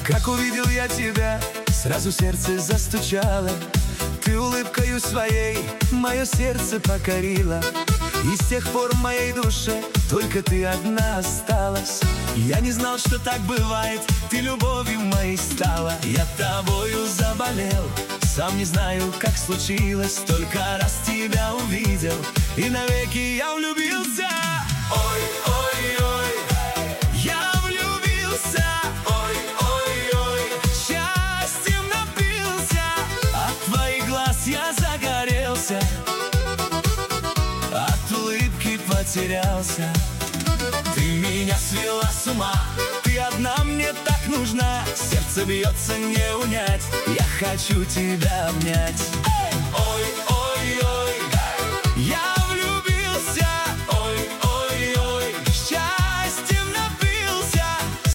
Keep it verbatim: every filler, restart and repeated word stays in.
Как увидел я тебя, сразу сердце застучало. Ты улыбкою своей мое сердце покорила. И с тех пор в моей душе только ты одна осталась. Я не знал, что так бывает, ты любовью моей стала. Я тобою заболел, сам не знаю, как случилось. Только раз тебя увидел, и навеки я влюбился. Ой, ой, ой, я влюбился. Ой, ой, ой, счастьем напился. От твоих глаз я загорелся, от улыбки потерялся. Ты меня свела с ума, ты одна мне так нужна. Сердце бьется не унять, я хочу тебя обнять.